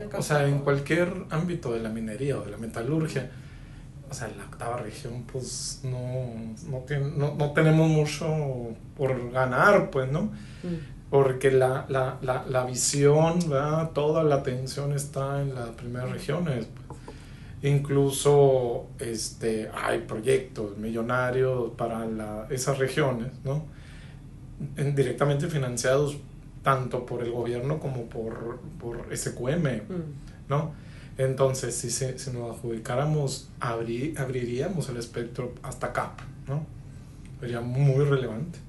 O sea, en cualquier ámbito de la minería o de la metalurgia, o sea, la octava región, pues no tenemos mucho por ganar, pues, ¿no? Porque la visión, ¿verdad? Toda la atención está en las primeras regiones. Incluso hay proyectos millonarios para esas regiones, ¿no? Directamente financiados tanto por el gobierno como por SQM, ¿no? Entonces, si nos adjudicáramos, abriríamos el espectro hasta CAP, ¿no? Sería muy relevante.